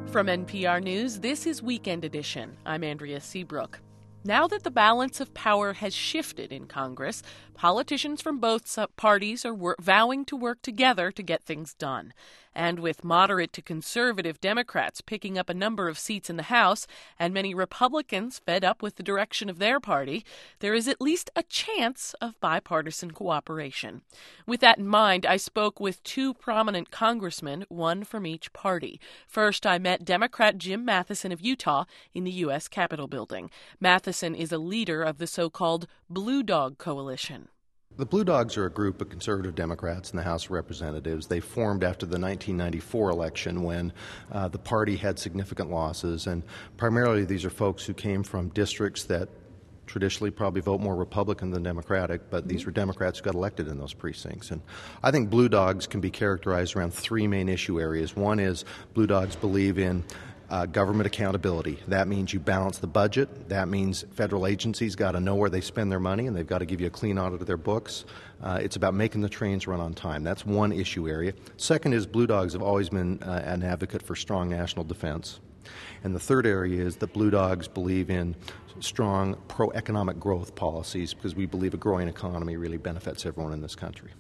From NPR News, this is Weekend Edition. I'm Andrea Seabrook. Now that the balance of power has shifted in Congress, politicians from both parties are vowing to work together to get things done. And with moderate to conservative Democrats picking up a number of seats in the House and many Republicans fed up with the direction of their party, there is at least a chance of bipartisan cooperation. With that in mind, I spoke with two prominent congressmen, one from each party. First, I met Democrat Jim Matheson of Utah in the U.S. Capitol building. Matheson is a leader of the so-called Blue Dog Coalition. The Blue Dogs are a group of conservative Democrats in the House of Representatives. They formed after the 1994 election when the party had significant losses, and primarily these are folks who came from districts that traditionally probably vote more Republican than Democratic, but these were Democrats who got elected in those precincts. And I think Blue Dogs can be characterized around three main issue areas. One is Blue Dogs believe in government accountability. That means you balance the budget. That means federal agencies got to know where they spend their money, and they've got to give you a clean audit of their books. It's about making the trains run on time. That's one issue area. Second is Blue Dogs have always been an advocate for strong national defense. And the third area is that Blue Dogs believe in strong pro-economic growth policies because we believe a growing economy really benefits everyone in this country.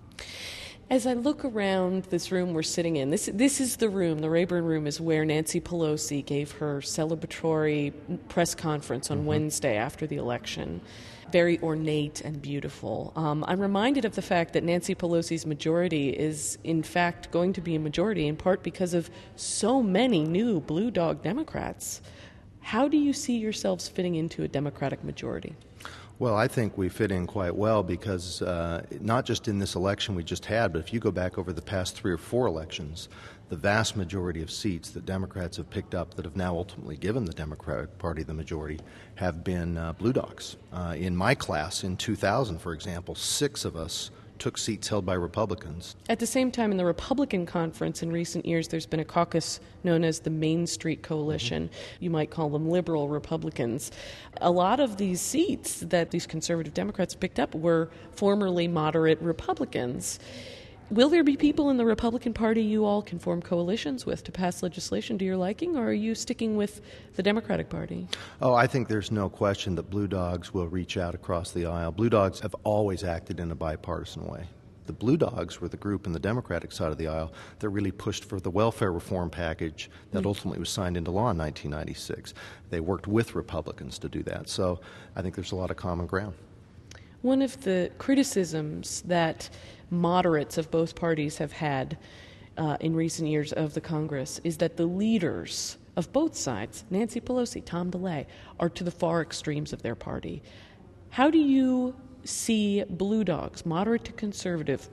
As I look around this room we're sitting in, this is the room, the Rayburn Room is where Nancy Pelosi gave her celebratory press conference on Wednesday after the election. Very ornate and beautiful. I'm reminded of the fact that Nancy Pelosi's majority is, in fact, going to be a majority in part because of so many new Blue Dog Democrats. How do you see yourselves fitting into a Democratic majority? Well, I think we fit in quite well because not just in this election we just had, but if you go back over the past 3 or 4 elections, the vast majority of seats that Democrats have picked up that have now ultimately given the Democratic Party the majority have been Blue Dogs. In my class in 2000, for example, 6 of us took seats held by Republicans. At the same time, in the Republican conference in recent years, there's been a caucus known as the Main Street Coalition. You might call them liberal Republicans. A lot of these seats that these conservative Democrats picked up were formerly moderate Republicans. Will there be people in the Republican Party you all can form coalitions with to pass legislation to your liking, or are you sticking with the Democratic Party? Oh, I think there's no question that Blue Dogs will reach out across the aisle. Blue Dogs have always acted in a bipartisan way. The Blue Dogs were the group in the Democratic side of the aisle that really pushed for the welfare reform package that ultimately was signed into law in 1996. They worked with Republicans to do that. So I think there's a lot of common ground. One of the criticisms that moderates of both parties have had in recent years of the Congress is that the leaders of both sides, Nancy Pelosi, Tom DeLay, are to the far extremes of their party. How do you see Blue Dogs, moderate to conservative,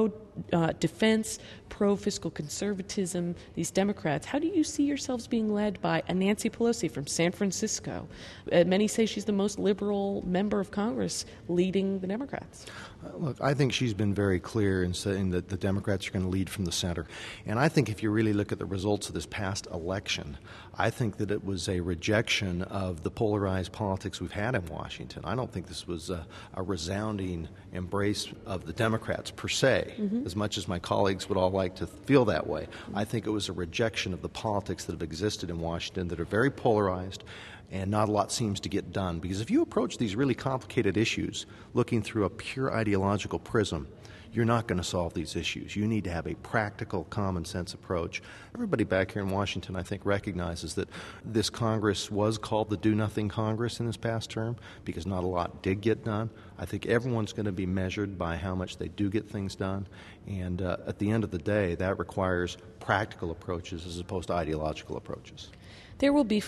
pro-defense, pro-fiscal conservatism, these Democrats, how do you see yourselves being led by a Nancy Pelosi from San Francisco? Many say she's the most liberal member of Congress leading the Democrats. Look, I think she's been very clear in saying that the Democrats are going to lead from the center. And I think if you really look at the results of this past election, I think that it was a rejection of the polarized politics we've had in Washington. I don't think this was a resounding embrace of the Democrats per se, as much as my colleagues would all like to feel that way. I think it was a rejection of the politics that have existed in Washington that are very polarized, and not a lot seems to get done. Because if you approach these really complicated issues looking through a pure ideological prism, you're not going to solve these issues. You need to have a practical, common-sense approach. Everybody back here in Washington, I think, recognizes that this Congress was called the Do-Nothing Congress in this past term because not a lot did get done. I think everyone's going to be measured by how much they do get things done. And at the end of the day, that requires practical approaches as opposed to ideological approaches. There will be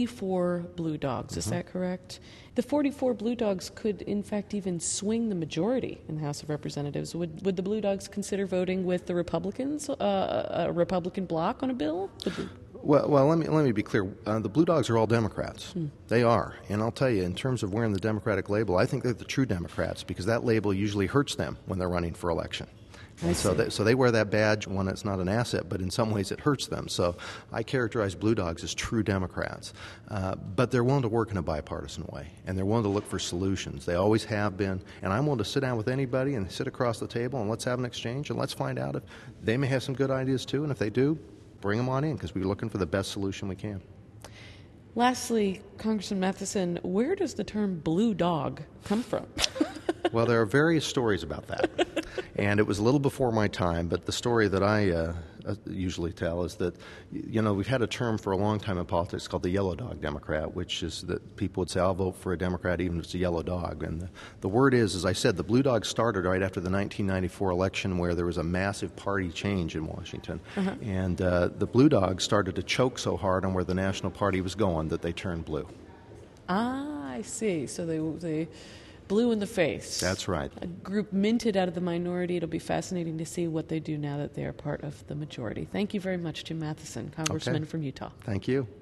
44 Blue Dogs, is that correct? The 44 Blue Dogs could, in fact, even swing the majority in the House of Representatives. Would the Blue Dogs consider voting with the Republicans, a Republican bloc on a bill? Well, let me be clear. The Blue Dogs are all Democrats. They are. And I'll tell you, in terms of wearing the Democratic label, I think they're the true Democrats because that label usually hurts them when they're running for election. And so they wear that badge when it's not an asset, but in some ways it hurts them. So I characterize Blue Dogs as true Democrats. But they're willing to work in a bipartisan way, and they're willing to look for solutions. They always have been. And I'm willing to sit down with anybody and sit across the table and let's have an exchange and let's find out if they may have some good ideas too. And if they do, bring them on in, because we're looking for the best solution we can. Lastly, Congressman Matheson, where does the term blue dog come from? Well, there are various stories about that. And it was a little before my time, but the story that I usually tell is that, we've had a term for a long time in politics called the yellow dog Democrat, which is that people would say, I'll vote for a Democrat even if it's a yellow dog. And the word is, as I said, the blue dog started right after the 1994 election, where there was a massive party change in Washington. Uh-huh. And the blue dog started to choke so hard on where the National Party was going that they turned blue. Ah, I see. So they blue in the face. That's right. A group minted out of the minority. It'll be fascinating to see what they do now that they are part of the majority. Thank you very much, Jim Matheson, Congressman from Utah. Thank you.